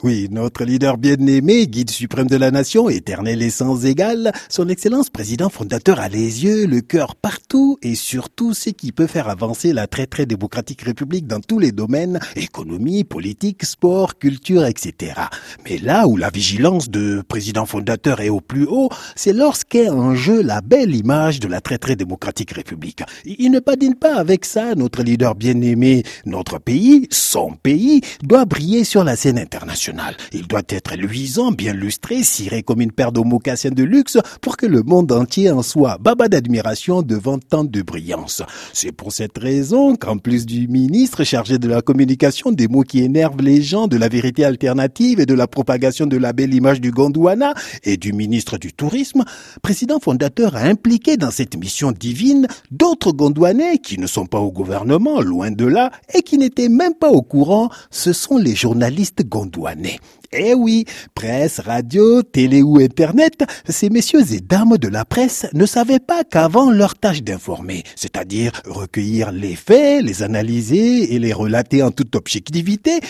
Oui, notre leader bien-aimé, guide suprême de la nation, éternel et sans égal, son excellence président fondateur a les yeux, le cœur partout et surtout ce qui peut faire avancer la très démocratique république dans tous les domaines, économie, politique, sport, culture, etc. Mais là où la vigilance de président fondateur est au plus haut, c'est lorsqu'est en jeu la belle image de la très démocratique république. Il ne badine pas avec ça, notre leader bien-aimé. Notre pays, son pays, doit briller sur la scène internationale. Il doit être luisant, bien lustré, ciré comme une paire de mocassins de luxe pour que le monde entier en soit baba d'admiration devant tant de brillance. C'est pour cette raison qu'en plus du ministre chargé de la communication, des mots qui énervent les gens, de la vérité alternative et de la propagation de la belle image du Gondwana et du ministre du tourisme, président fondateur a impliqué dans cette mission divine d'autres Gondwanais qui ne sont pas au gouvernement, loin de là, et qui n'étaient même pas au courant. Ce sont les journalistes gondwanais. Eh oui, presse, radio, télé ou internet, ces messieurs et dames de la presse ne savaient pas qu'avant leur tâche d'informer, c'est-à-dire recueillir les faits, les analyser et les relater en toute objectivité,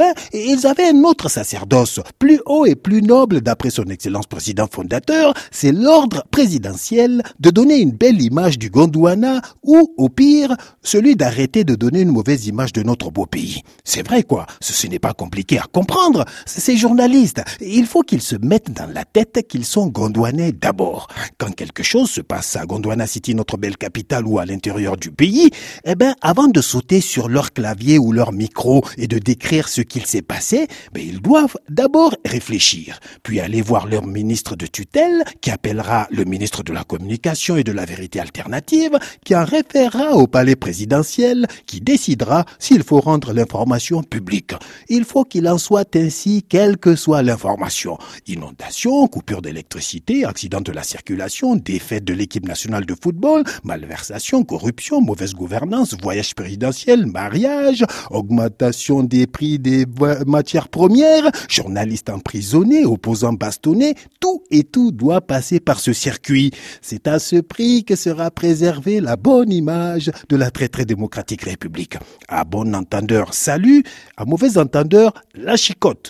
ils avaient un autre sacerdoce, plus haut et plus noble d'après son excellence président fondateur, c'est l'ordre présidentiel de donner une belle image du Gondwana ou, au pire, celui d'arrêter de donner une mauvaise image de notre beau pays. C'est vrai quoi, ce n'est pas compliqué à comprendre. Ces journalistes, il faut qu'ils se mettent dans la tête qu'ils sont gondwanais d'abord. Quand quelque chose se passe à Gondwana City, notre belle capitale, ou à l'intérieur du pays, avant de sauter sur leur clavier ou leur micro et de décrire ce qu'il s'est passé, ils doivent d'abord réfléchir, puis aller voir leur ministre de tutelle, qui appellera le ministre de la communication et de la vérité alternative, qui en référera au palais présidentiel, qui décidera s'il faut rendre l'information publique. Il faut qu'il en soit ainsi, quelle que soit l'information. Inondation, coupure d'électricité, accident de la circulation, défaite de l'équipe nationale de football, malversation, corruption, mauvaise gouvernance, voyage présidentiel, mariage, augmentation des prix des matières premières, journalistes emprisonnés, opposants bastonnés, tout et tout doit passer par ce circuit. C'est à ce prix que sera préservée la bonne image de la très démocratique république. À bon entendeur, salut. À mauvais entendeur, la chicotte.